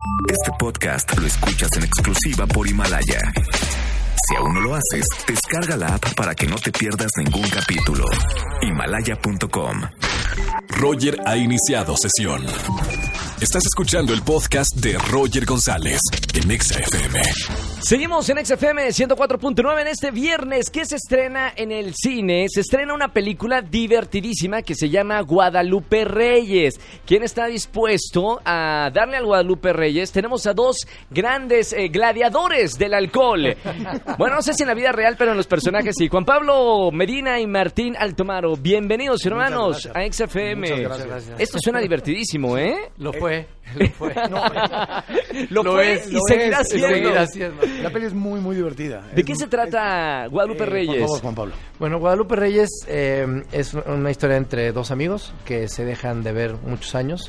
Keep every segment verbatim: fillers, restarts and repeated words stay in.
Este podcast lo escuchas en exclusiva por Himalaya. Si aún no lo haces, descarga la app para que no te pierdas ningún capítulo. Himalaya punto com. Roger ha iniciado sesión. Estás escuchando el podcast de Roger González en Exa F M. Seguimos en Exa F M ciento cuatro punto nueve en este viernes. ¿Qué se estrena en el cine? Se estrena una película divertidísima que se llama Guadalupe Reyes. ¿Quién está dispuesto a darle al Guadalupe Reyes? Tenemos a dos grandes eh, gladiadores del alcohol. Bueno, no sé si en la vida real, pero en los personajes sí. Juan Pablo Medina y Martín Altomaro. Bienvenidos, hermanos, a Exa F M. Muchas gracias. Esto suena divertidísimo, ¿eh? Lo fue, lo fue. No, lo, lo fue es, y lo seguirá es, siendo. seguirá siendo. La peli es muy, muy divertida. ¿De es qué muy, se trata es, Guadalupe eh, Reyes? Por favor, Juan Pablo. Bueno, Guadalupe Reyes eh, es una historia entre dos amigos que se dejan de ver muchos años.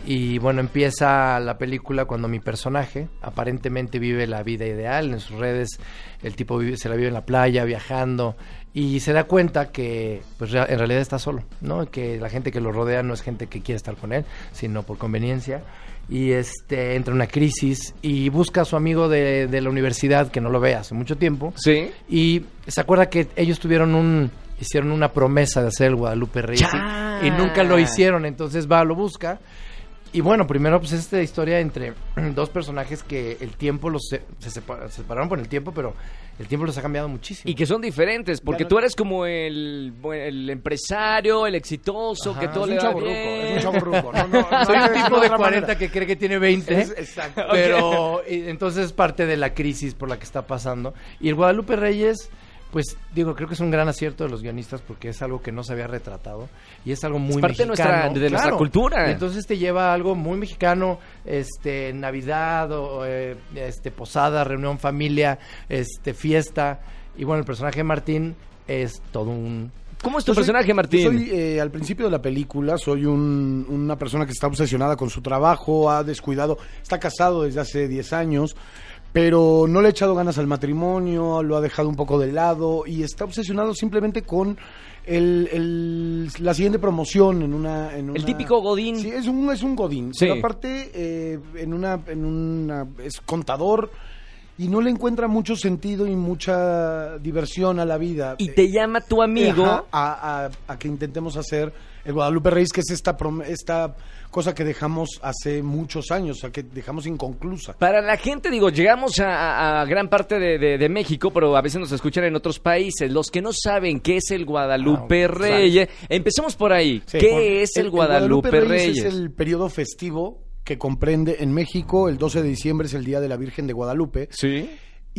Y bueno, empieza la película cuando mi personaje aparentemente vive la vida ideal. En sus redes el tipo vive, se la vive en la playa, viajando, y se da cuenta que pues en realidad está solo, ¿no? Que la gente que lo rodea no es gente que quiere estar con él, sino por conveniencia. Y este entra en una crisis y busca a su amigo de, de la universidad que no lo ve hace mucho tiempo. Sí. Y se acuerda que ellos tuvieron un hicieron una promesa de hacer el Guadalupe Reyes y, y nunca lo hicieron. Entonces va, lo busca. Y bueno, primero pues esta historia entre dos personajes que el tiempo los se, se, separa, se separaron por el tiempo, pero el tiempo los ha cambiado muchísimo. Y que son diferentes, porque no, tú eres como el, el empresario, el exitoso, ajá, que todo es le un va chavorruco, bien. es un chavorruco. No, no, no, soy un tipo de cuarenta que cree que tiene veinte, Es, exacto. pero y, entonces es parte de la crisis por la que está pasando. Y el Guadalupe Reyes, pues digo, creo que es un gran acierto de los guionistas porque es algo que no se había retratado y es algo muy es parte mexicano, de nuestra, de nuestra claro. cultura. Y entonces te lleva a algo muy mexicano, este Navidad, o, eh, este posada, reunión familia, este fiesta. Y bueno, el personaje de Martín es todo un... ¿Cómo es tu Yo soy- personaje, Martín? yo Soy, eh, al principio de la película, soy un, una persona que está obsesionada con su trabajo, ha descuidado, está casado desde hace diez años, pero no le ha echado ganas al matrimonio, lo ha dejado un poco de lado y está obsesionado simplemente con el, el, la siguiente promoción en una... En una El típico godín. Sí, es un, es un godín. Sí. Pero aparte, eh, en una, en una, es contador y no le encuentra mucho sentido y mucha diversión a la vida. Y te llama tu amigo. Ajá, a, a, a que intentemos hacer el Guadalupe Reyes, que es esta, prom- esta cosa que dejamos hace muchos años, o sea, que dejamos inconclusa. Para la gente, digo, llegamos a, a- a gran parte de, de- de México, pero a veces nos escuchan en otros países. Los que no saben qué es el Guadalupe Ah, Reyes, empecemos por ahí. Sí, ¿Qué por- es el, Guadalupe, Reyes? Es el periodo festivo que comprende en México, el doce de diciembre es el Día de la Virgen de Guadalupe. Sí.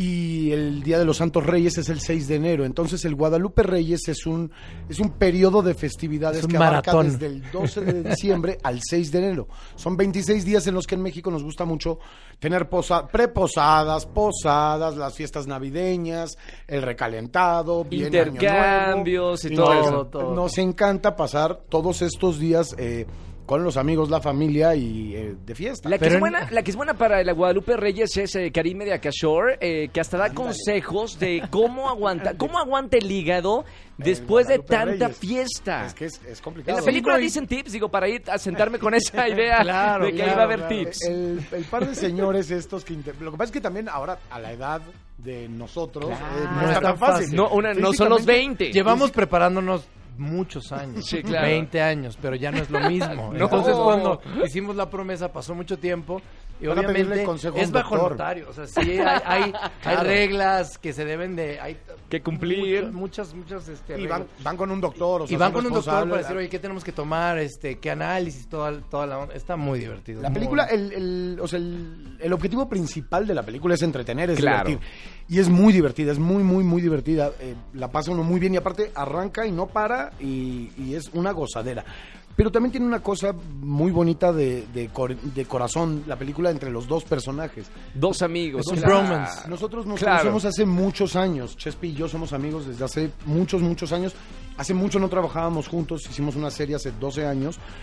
Y el Día de los Santos Reyes es el seis de enero. Entonces el Guadalupe Reyes es un es un periodo de festividades Es un que abarca maratón. desde el doce de diciembre al seis de enero. Son veintiséis días en los que en México nos gusta mucho tener posa preposadas, posadas, las fiestas navideñas, el recalentado, viene Año Intercambios y Nuevo. todo Nos- eso. todo. Nos encanta pasar todos estos días eh, con los amigos, la familia y eh, de fiesta. La que, Pero es en- buena, la que es buena para el Guadalupe Reyes es eh, Karime de Akashore, eh, que hasta da consejos de cómo aguanta, cómo aguanta el hígado después de Guadalupe tanta Reyes. fiesta. Es que es, es En complicado. la película Sí, no, y- dicen tips, digo, para ir a sentarme con esa idea Claro, de que claro, iba a haber claro. tips. El, el par de señores estos que... inter- Lo que pasa es que también ahora, a la edad de nosotros, Claro. eh, no, No está tan fácil. No, una, no son los veinte. Llevamos preparándonos muchos años, Sí, claro. veinte años, pero ya no es lo mismo. No. Entonces cuando hicimos la promesa pasó mucho tiempo y Van a pedirle obviamente consejo a es un bajo doctor. notario, o sea, sí hay, hay, hay Claro. reglas que se deben de hay Que cumplir. muchas muchas este, Y van, reglas. van con un doctor, o sea, Y van son con un doctor para responsables. decir, oye, ¿qué tenemos que tomar? Este, ¿qué análisis? Toda, toda la onda. Está muy divertido. La muy- película, el, el, o sea, el, el objetivo principal de la película es entretener, es Claro. divertir. Y es muy divertida, es muy, muy, muy divertida. Eh, la pasa uno muy bien y aparte arranca y no para y, y es una gozadera. Pero también tiene una cosa muy bonita de, de, cor- de corazón, la película entre los dos personajes. Dos amigos. Es un claro. bromance. Nosotros nos Claro. conocemos hace muchos años. Chespi y yo somos amigos desde hace muchos, muchos años. Hace mucho no trabajábamos juntos, hicimos una serie hace doce años.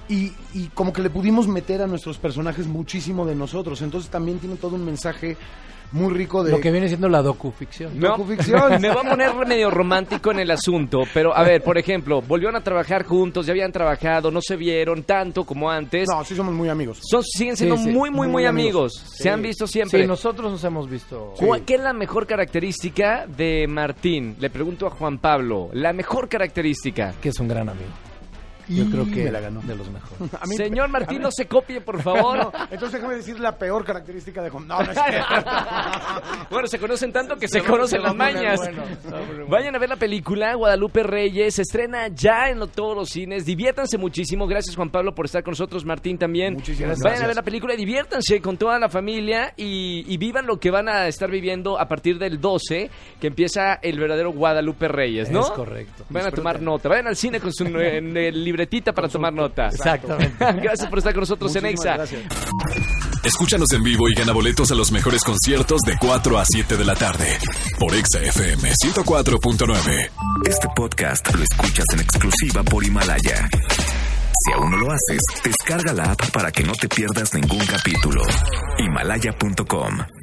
Y, y como que le pudimos meter a nuestros personajes muchísimo de nosotros. Entonces también tiene todo un mensaje muy rico de... Lo que viene siendo la docuficción. No, Docuficción. me va a poner medio romántico en el asunto, pero a ver, por ejemplo, volvieron a trabajar juntos, ya habían trabajado, no se vieron tanto como antes. No, sí somos muy amigos. Son, siguen siendo Sí, sí, muy, muy, muy, muy amigos. amigos. Se Sí. han visto siempre. Sí, nosotros nos hemos visto. ¿Cuál- ¿Qué es la mejor característica de Martín? Le pregunto a Juan Pablo. La mejor característica. Que es un gran amigo. Yo Y creo que me la ganó. de los mejores. A mí- Señor a Martín, mí- no se copie, por favor. No, entonces déjame decir la peor característica de Juan. No, no es cierto. Bueno, se conocen tanto que se conocen las mañas. Vayan a ver la película Guadalupe Reyes. Se estrena ya en lo- todos los cines. Diviértanse muchísimo. Gracias, Juan Pablo, por estar con nosotros. Martín también. Muchísimas Vayan gracias. a ver la película y diviértanse con toda la familia y, y vivan lo que van a estar viviendo a partir del doce, que empieza el verdadero Guadalupe Reyes, ¿no? Es correcto. Vayan a tomar nota. Vayan al cine con su en, el libretita para tomar nota. Exactamente. Gracias por estar con nosotros en Muchísimas Exa. gracias. Escúchanos en vivo y gana boletos a los mejores conciertos de cuatro a siete de la tarde por Exa F M ciento cuatro punto nueve. Este podcast lo escuchas en exclusiva por Himalaya. Si aún no lo haces, descarga la app para que no te pierdas ningún capítulo. Himalaya punto com